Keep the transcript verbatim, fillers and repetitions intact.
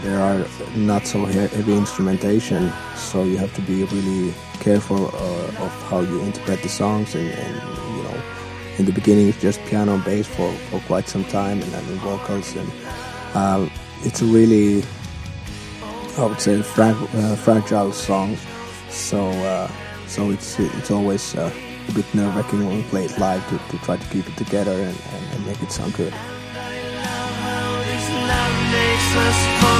there are not so he- heavy instrumentation, so you have to be really careful uh, of how you interpret the songs, and, and you know, in the beginning it's just piano and bass for, for quite some time, and then the vocals, and uh, it's a really, I would say, fra- uh, fragile song, so uh, so it's it's always uh, a bit nerve-wracking when we play it live to, to try to keep it together and, and, and make it sound good. Makes us